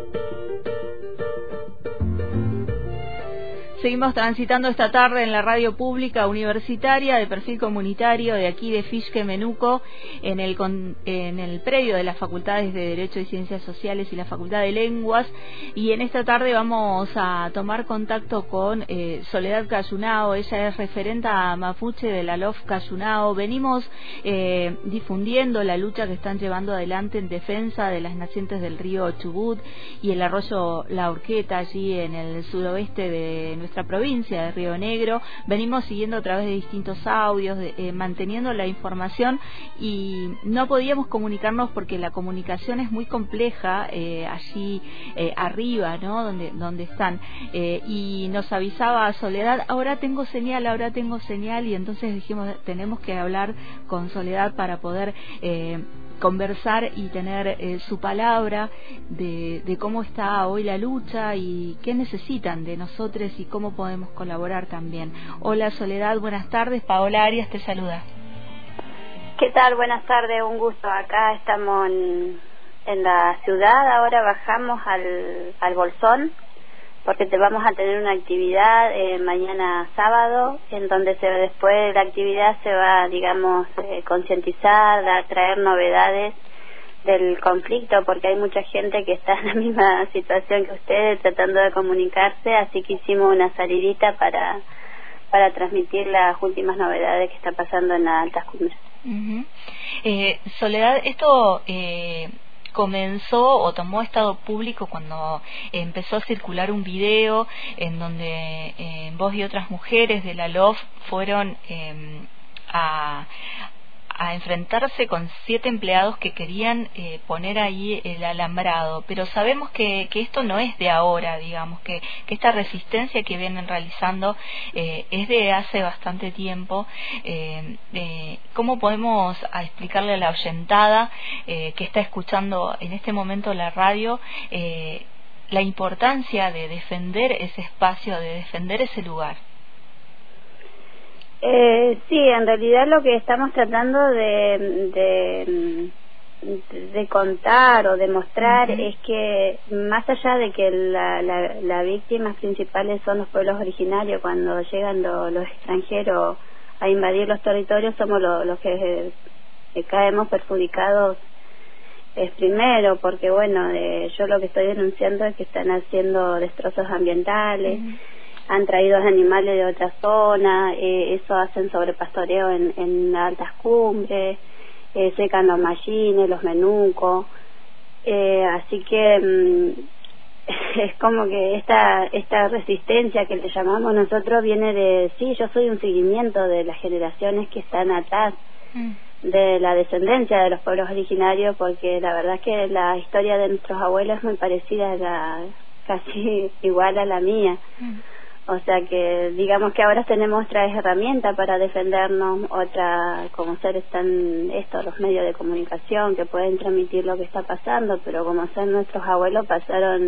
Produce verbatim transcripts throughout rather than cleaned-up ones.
Seguimos transitando esta tarde en la radio pública universitaria de perfil comunitario de aquí de Fiske Menuco, en el, con, en el predio de las facultades de Derecho y Ciencias Sociales y la Facultad de Lenguas, y en esta tarde vamos a tomar contacto con eh, Soledad Cayunao. Ella es referenta mapuche de la L O F Cayunao. Venimos eh, difundiendo la lucha que están llevando adelante en defensa de las nacientes del río Chubut y el arroyo La Horqueta, allí en el suroeste de nuestra provincia de Río Negro. Venimos siguiendo a través de distintos audios, de, eh, manteniendo la información, y no podíamos comunicarnos porque la comunicación es muy compleja eh, allí eh, arriba, ¿no? Donde, donde están. Eh, y nos avisaba Soledad, ahora tengo señal, ahora tengo señal, y entonces dijimos, tenemos que hablar con Soledad para poder eh, conversar y tener eh, su palabra de, de cómo está hoy la lucha y qué necesitan de nosotros y cómo podemos colaborar también. Hola Soledad, buenas tardes. Paola Arias te saluda. ¿Qué tal? Buenas tardes, un gusto. Acá estamos en, en la ciudad, ahora bajamos al, al Bolsón, porque te vamos a tener una actividad eh, mañana sábado, en donde se, después de la actividad se va, digamos, eh, concientizar, a traer novedades del conflicto, porque hay mucha gente que está en la misma situación que ustedes, tratando de comunicarse, así que hicimos una salidita para, para transmitir las últimas novedades que está pasando en las altas cumbres. Uh-huh. eh, Soledad, esto... Eh... comenzó o tomó estado público cuando empezó a circular un video en donde eh, vos y otras mujeres de la L O F fueron eh, a, a enfrentarse con siete empleados que querían eh, poner ahí el alambrado, pero sabemos que, que esto no es de ahora, digamos, que, que esta resistencia que vienen realizando eh, es de hace bastante tiempo. Eh, eh, ¿Cómo podemos a explicarle a la oyentada eh, que está escuchando en este momento la radio eh, la importancia de defender ese espacio, de defender ese lugar? Eh, sí, en realidad lo que estamos tratando de, de, de contar o demostrar uh-huh. es que más allá de que las la, la víctimas principales son los pueblos originarios, cuando llegan lo, los extranjeros a invadir los territorios, somos los lo que, que caemos perjudicados es primero, porque bueno, eh, yo lo que estoy denunciando es que están haciendo destrozos ambientales, uh-huh. han traído animales de otra zona, eh, eso hacen sobrepastoreo en, en altas cumbres, eh, secan los mallines, los menucos, eh, así que mm, es como que esta esta resistencia que le llamamos nosotros viene de, sí, yo soy un seguimiento de las generaciones que están atrás, mm. de la descendencia de los pueblos originarios, porque la verdad es que la historia de nuestros abuelos es muy parecida a la, casi igual a la mía. Mm. O sea que digamos que ahora tenemos otras herramientas para defendernos, otra, como ser están estos los medios de comunicación que pueden transmitir lo que está pasando, pero como ser nuestros abuelos pasaron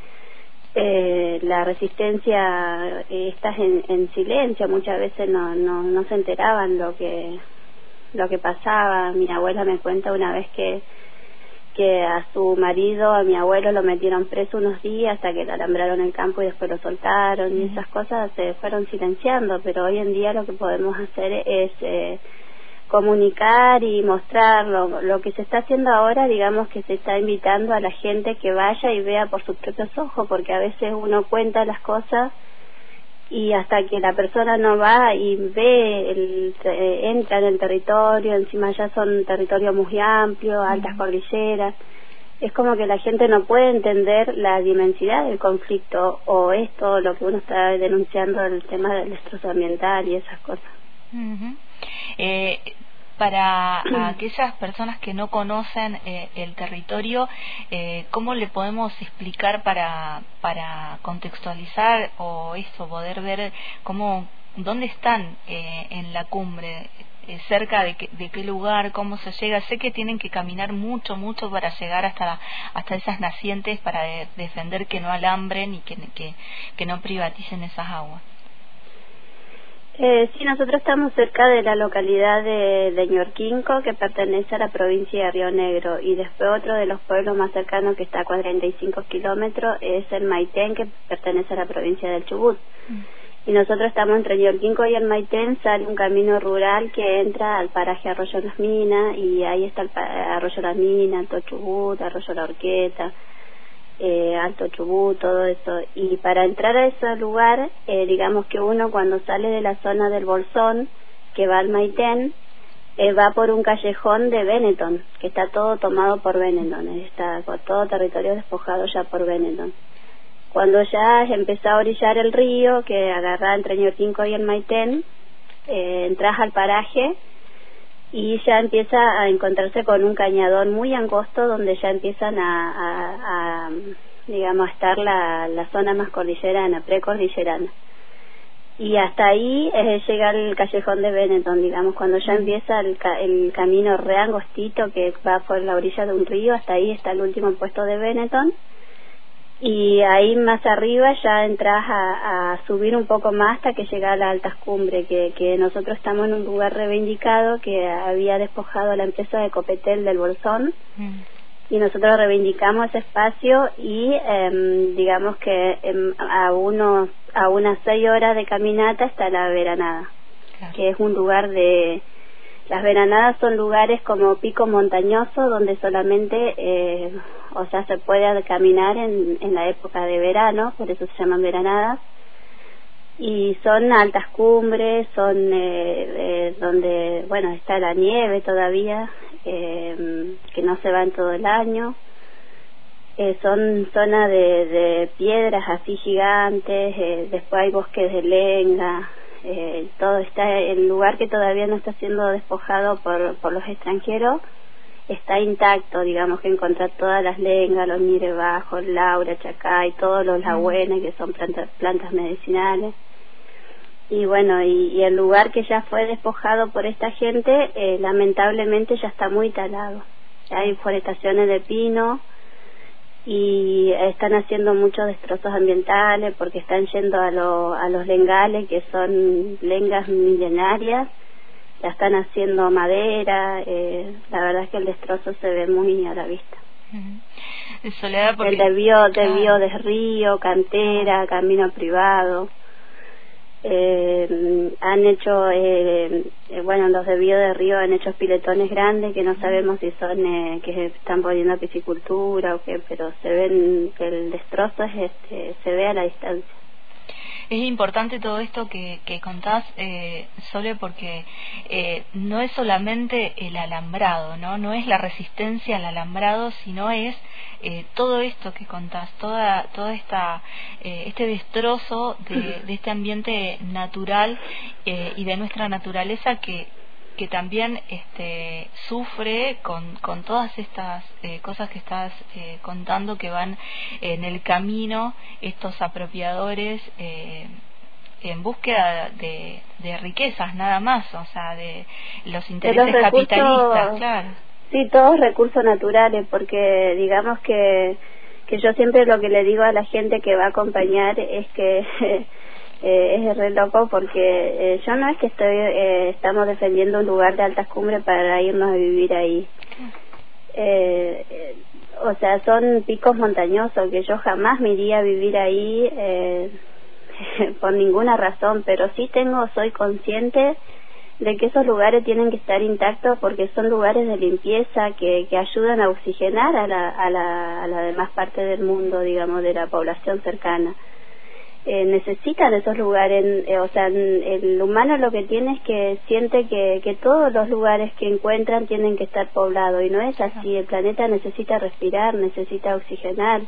eh, la resistencia, eh, estás en, en silencio, muchas veces no, no no se enteraban lo que lo que pasaba. Mi abuela me cuenta una vez que que a su marido, a mi abuelo, lo metieron preso unos días hasta que le alambraron el campo y después lo soltaron, y esas cosas se fueron silenciando, pero hoy en día lo que podemos hacer es eh, comunicar y mostrar lo, lo que se está haciendo ahora. Digamos que se está invitando a la gente que vaya y vea por sus propios ojos, porque a veces uno cuenta las cosas y hasta que la persona no va y ve, el, eh, entra en el territorio, encima ya son territorios muy amplios, altas uh-huh. cordilleras, es como que la gente no puede entender la dimensidad del conflicto, o esto, lo que uno está denunciando, el tema del destrozo ambiental y esas cosas. Uh-huh. eh, Para aquellas personas que no conocen eh, el territorio, eh, ¿cómo le podemos explicar para para contextualizar o eso, poder ver cómo, dónde están eh, en la cumbre, eh, cerca de, que, de qué lugar, cómo se llega? Sé que tienen que caminar mucho, mucho para llegar hasta hasta esas nacientes, para de, defender que no alambren y que, que, que no privaticen esas aguas. Eh, sí, nosotros estamos cerca de la localidad de, de Ñorquinco, que pertenece a la provincia de Río Negro, y después otro de los pueblos más cercanos que está a cuarenta y cinco kilómetros es el Maitén, que pertenece a la provincia del Chubut. Mm. Y nosotros estamos entre Ñorquinco y el Maitén, sale un camino rural que entra al paraje Arroyo Las Minas, y ahí está el Arroyo Las Minas, Alto Chubut, Arroyo La Horqueta, Eh, Alto Chubut, todo eso. Y para entrar a ese lugar, eh, digamos que uno cuando sale de la zona del Bolsón, que va al Maitén, eh, va por un callejón de Benetton, que está todo tomado por Benetton, está por todo territorio despojado ya por Benetton. Cuando ya empezó a orillar el río, que agarra entre Ñorquinco y el Maitén, eh, entras al paraje y ya empieza a encontrarse con un cañadón muy angosto donde ya empiezan a, a, a digamos, a estar la, la zona más cordillerana, precordillerana. Y hasta ahí eh, llega el callejón de Benetton, digamos, cuando ya empieza el, ca el camino re angostito que va por la orilla de un río, hasta ahí está el último puesto de Benetton. Y ahí más arriba ya entras a, a subir un poco más hasta que llega a la altas cumbres, que, que nosotros estamos en un lugar reivindicado que había despojado la empresa de Copetel del Bolsón, mm. y nosotros reivindicamos ese espacio y eh, digamos que eh, a unos a unas seis horas de caminata está la Veranada, claro. Que es un lugar de... Las Veranadas son lugares como pico montañoso donde solamente, eh, o sea, se puede caminar en, en la época de verano, por eso se llaman Veranadas, y son altas cumbres, son eh, eh, donde, bueno, está la nieve todavía, eh, que no se va en todo el año, eh, son zonas de, de piedras así gigantes, eh, después hay bosques de lenga. Eh, todo está, el lugar que todavía no está siendo despojado por, por los extranjeros está intacto, digamos que encontrar todas las lengas, los nire bajos, laura, chacay, todos los lahuenes que son plantas, plantas medicinales. Y bueno, y, y el lugar que ya fue despojado por esta gente, eh, lamentablemente ya está muy talado. Hay forestaciones de pino y están haciendo muchos destrozos ambientales porque están yendo a, lo, a los lengales, que son lengas milenarias, ya están haciendo madera, eh, la verdad es que el destrozo se ve muy a la vista. Uh-huh. Soledad, porque... El desvío, desvío de río, cantera, camino privado. Eh, han hecho, eh, eh, bueno, los desvíos de río han hecho piletones grandes que no sabemos si son eh, que están poniendo a piscicultura o qué, pero se ven que el destrozo es este, se ve a la distancia. Es importante todo esto que, que contás, eh, Sole, porque eh, no es solamente el alambrado, ¿no? No es la resistencia al alambrado, sino es eh, todo esto que contás, toda, toda esta, eh, este destrozo de, de este ambiente natural eh, y de nuestra naturaleza que que también este, sufre con, con todas estas eh, cosas que estás eh, contando, que van en el camino estos apropiadores eh, en búsqueda de, de riquezas nada más, o sea, de los intereses de los recursos, capitalistas, claro. Sí, todos recursos naturales, porque digamos que, que yo siempre lo que le digo a la gente que va a acompañar es que... Eh, es re loco porque eh, yo no es que estoy eh, estamos defendiendo un lugar de altas cumbres para irnos a vivir ahí, eh, eh, o sea, son picos montañosos que yo jamás me iría a vivir ahí eh, por ninguna razón, pero sí tengo, soy consciente de que esos lugares tienen que estar intactos porque son lugares de limpieza que, que ayudan a oxigenar a la, a la, a la demás parte del mundo, digamos, de la población cercana. Eh, necesitan esos lugares, eh, o sea, el humano lo que tiene es que siente que, que todos los lugares que encuentran tienen que estar poblados, y no es así. El planeta necesita respirar, necesita oxigenar,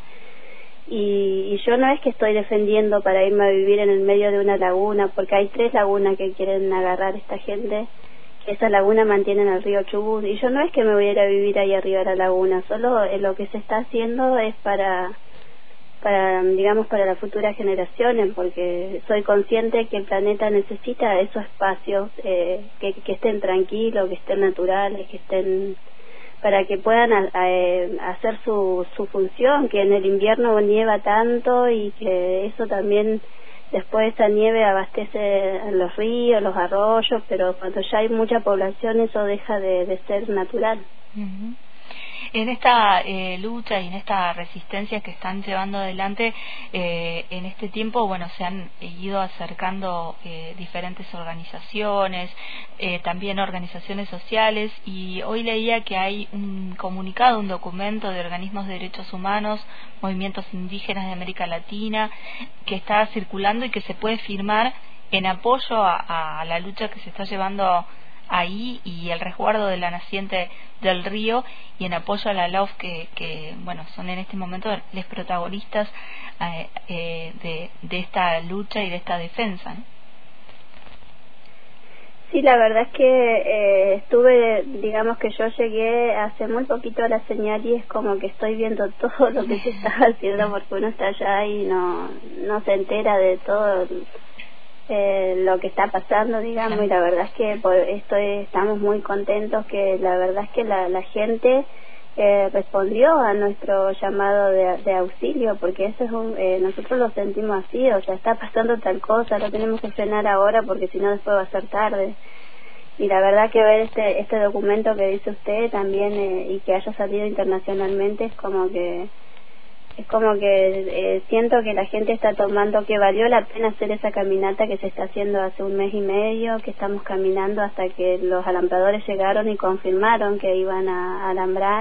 y, y yo no es que estoy defendiendo para irme a vivir en el medio de una laguna, porque hay tres lagunas que quieren agarrar esta gente, que esa laguna mantienen el río Chubut, y yo no es que me voy a ir a vivir ahí arriba de la laguna, solo eh, lo que se está haciendo es para... para, digamos, para las futuras generaciones, porque soy consciente que el planeta necesita esos espacios eh, que, que estén tranquilos, que estén naturales, que estén, para que puedan a, a, hacer su, su función, que en el invierno nieva tanto y que eso también después esa nieve abastece los ríos, los arroyos, pero cuando ya hay mucha población eso deja de, de ser natural. Uh-huh. En esta eh, lucha y en esta resistencia que están llevando adelante, eh, en este tiempo, bueno, se han ido acercando eh, diferentes organizaciones, eh, también organizaciones sociales, y hoy leía que hay un comunicado, un documento de organismos de derechos humanos, movimientos indígenas de América Latina, que está circulando y que se puede firmar en apoyo a, a la lucha que se está llevando ahí y el resguardo de la naciente del río, y en apoyo a la L A U F que, que bueno, son en este momento los protagonistas eh, eh, de, de esta lucha y de esta defensa, ¿no? Sí, la verdad es que eh, estuve, digamos que yo llegué hace muy poquito a la señal y es como que estoy viendo todo lo que se está haciendo, porque uno está allá y no, no se entera de todo Eh, lo que está pasando, digamos, y la verdad es que por esto estamos muy contentos, que la verdad es que la, la gente eh, respondió a nuestro llamado de, de auxilio, porque eso es un, eh, nosotros lo sentimos así, o sea, está pasando tal cosa, lo tenemos que frenar ahora porque si no después va a ser tarde. Y la verdad que ver este este documento que dice usted también eh, y que haya salido internacionalmente es como que es como que eh, siento que la gente está tomando que valió la pena hacer esa caminata que se está haciendo hace un mes y medio, que estamos caminando hasta que los alambradores llegaron y confirmaron que iban a, a alambrar.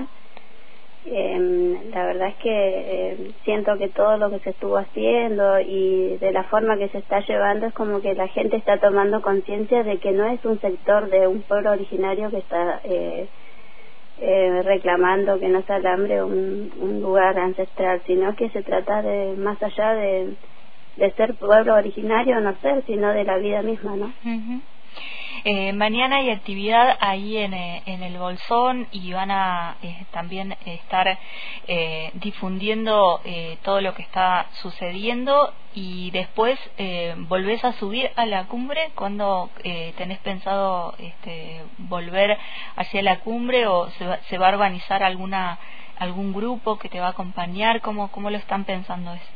Eh, la verdad es que eh, siento que todo lo que se estuvo haciendo y de la forma que se está llevando es como que la gente está tomando conciencia de que no es un sector de un pueblo originario que está eh, Eh, reclamando que no se alambre un, un lugar ancestral, sino que se trata de más allá de, de ser pueblo originario o no ser, sino de la vida misma, ¿no? Uh-huh. Eh, mañana hay actividad ahí en, eh, en el Bolsón, y van a eh, también estar eh, difundiendo eh, todo lo que está sucediendo, y después eh, volvés a subir a la cumbre. ¿Cuándo eh, tenés pensado este, volver hacia la cumbre, o se va, se va a organizar alguna algún grupo que te va a acompañar? ¿Cómo, cómo lo están pensando eso?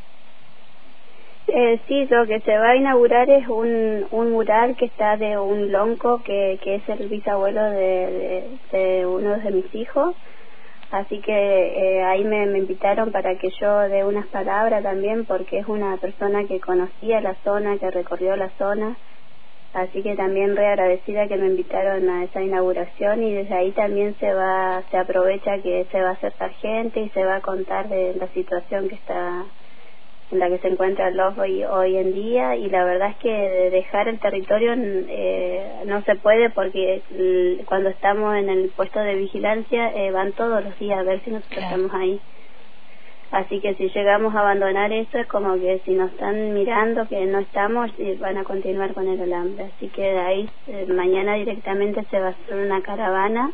Eh, sí, lo que se va a inaugurar es un, un mural que está de un lonco que, que es el bisabuelo de, de, de uno de mis hijos, así que eh, ahí me, me invitaron para que yo dé unas palabras también, porque es una persona que conocía la zona, que recorrió la zona, así que también re agradecida que me invitaron a esa inauguración, y desde ahí también se va se aprovecha que se va a acercar gente y se va a contar de la situación que está en la que se encuentra el lobo hoy, hoy en día, y la verdad es que de dejar el territorio eh, no se puede, porque l- cuando estamos en el puesto de vigilancia eh, van todos los días a ver si nosotros Claro. estamos ahí, así que si llegamos a abandonar eso es como que si nos están mirando que no estamos, eh, van a continuar con el alambre, así que de ahí eh, mañana directamente se va a hacer una caravana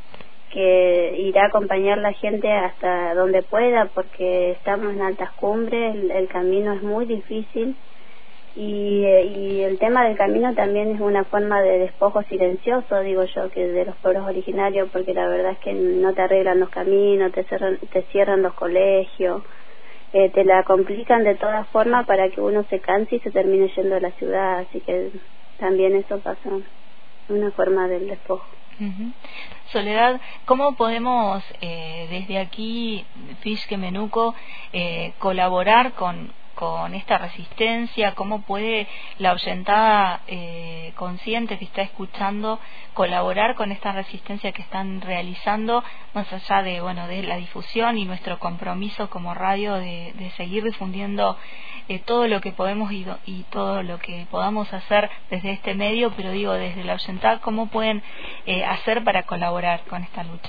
que irá a acompañar la gente hasta donde pueda, porque estamos en altas cumbres, el, el camino es muy difícil, y, y el tema del camino también es una forma de despojo silencioso, digo yo, que de los pueblos originarios, porque la verdad es que no te arreglan los caminos, te cierran, te cierran los colegios, eh, te la complican de todas formas para que uno se canse y se termine yendo a la ciudad, así que también eso pasa, una forma del despojo. Uh-huh. Soledad, ¿cómo podemos eh, desde aquí, Fishke Menuco, eh, colaborar con, con esta resistencia? ¿Cómo puede la oyentada eh, consciente que está escuchando colaborar con esta resistencia que están realizando, más allá de bueno de la difusión y nuestro compromiso como radio de, de seguir difundiendo eh, todo lo que podemos y, y todo lo que podamos hacer desde este medio, pero digo, desde la oyentada, ¿cómo pueden eh, hacer para colaborar con esta lucha?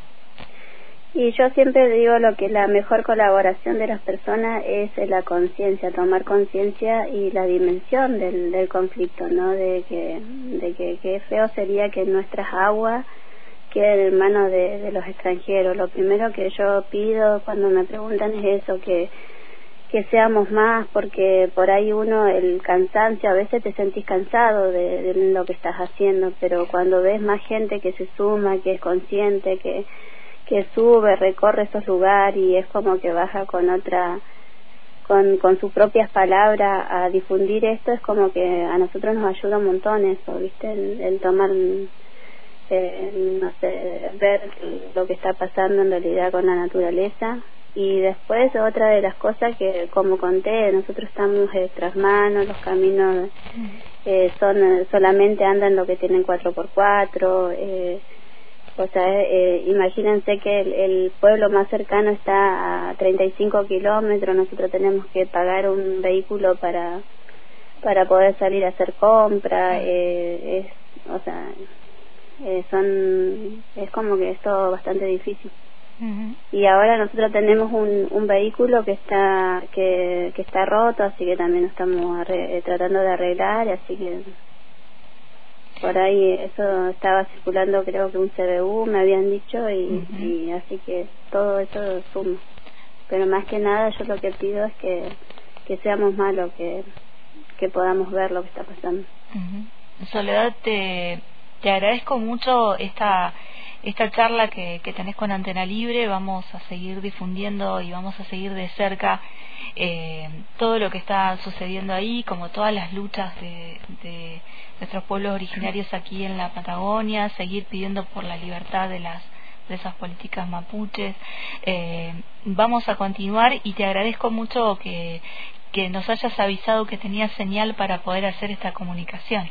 Y yo siempre digo lo que la mejor colaboración de las personas es la conciencia, tomar conciencia y la dimensión del, del conflicto, ¿no? De que de que, que feo sería que nuestras aguas queden en manos de, de los extranjeros. Lo primero que yo pido cuando me preguntan es eso, que que seamos más, porque por ahí uno, el cansancio, a veces te sentís cansado de, de lo que estás haciendo, pero cuando ves más gente que se suma, que es consciente, que que sube, recorre esos lugares, y es como que baja con otra con, con sus propias palabras a difundir esto, es como que a nosotros nos ayuda un montón eso, ¿viste? El, el tomar, eh, no sé, ver lo que está pasando en realidad con la naturaleza. Y después otra de las cosas que, como conté, nosotros estamos eh, tras manos, los caminos eh, son solamente andan lo que tienen cuatro por cuatro, eh, o sea, eh, imagínense que el, el pueblo más cercano está a treinta y cinco kilómetros, nosotros tenemos que pagar un vehículo para para poder salir a hacer compra, eh, es, o sea, eh, son, es como que es todo bastante difícil. Uh-huh. Y ahora nosotros tenemos un, un vehículo que está que, que está roto, así que también estamos arre, tratando de arreglar, así que por ahí eso estaba circulando, creo que un C B U me habían dicho, y, uh-huh. y así que todo eso suma. Pero más que nada yo lo que pido es que, que seamos malos, que, que podamos ver lo que está pasando. Uh-huh. Soledad, te, te agradezco mucho esta esta charla que, que tenés con Antena Libre. Vamos a seguir difundiendo y vamos a seguir de cerca eh, todo lo que está sucediendo ahí, como todas las luchas de, de nuestros pueblos originarios aquí en la Patagonia, seguir pidiendo por la libertad de las de esas políticas mapuches. Eh, vamos a continuar y te agradezco mucho que, que nos hayas avisado que tenías señal para poder hacer esta comunicación.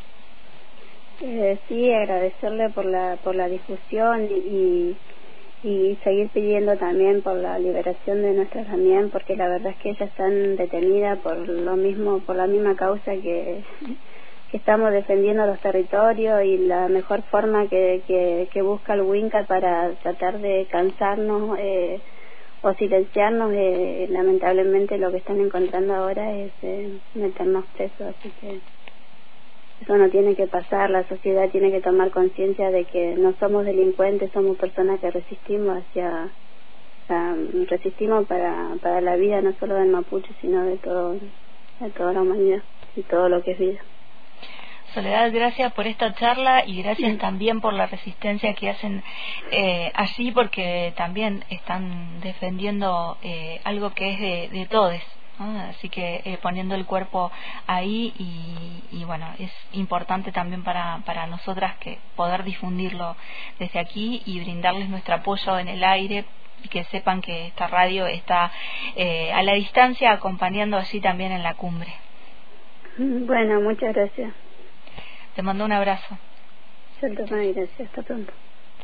Eh, sí, agradecerle por la por la difusión y, y seguir pidiendo también por la liberación de nuestras también, porque la verdad es que ellas están detenidas por lo mismo, por la misma causa que, que estamos defendiendo los territorios, y la mejor forma que, que, que busca el Winca para tratar de cansarnos eh, o silenciarnos, eh, lamentablemente lo que están encontrando ahora es eh, meternos presos, así que eso no tiene que pasar. La sociedad tiene que tomar conciencia de que no somos delincuentes, somos personas que resistimos hacia, o sea, resistimos para para la vida no solo del mapuche, sino de todo, de toda la humanidad y todo lo que es vida. Soledad, gracias por esta charla y gracias también por la resistencia que hacen eh, allí, porque también están defendiendo eh, algo que es de, de todos. Así que eh, poniendo el cuerpo ahí, y, y bueno, es importante también para, para nosotras que poder difundirlo desde aquí y brindarles nuestro apoyo en el aire, y que sepan que esta radio está eh, a la distancia acompañando allí también en la cumbre. Bueno, muchas gracias. Te mando un abrazo. Gracias, hasta pronto.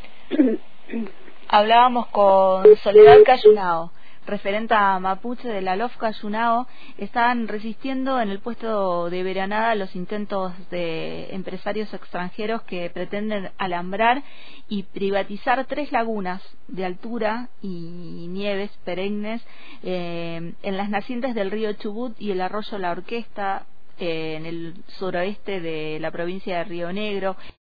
Hablábamos con Soledad Cayunao, referenta mapuche de la L O F Cayunao. Están resistiendo en el puesto de Veranada los intentos de empresarios extranjeros que pretenden alambrar y privatizar tres lagunas de altura y nieves perennes eh, en las nacientes del río Chubut y el arroyo La Orquesta, eh, en el suroeste de la provincia de Río Negro.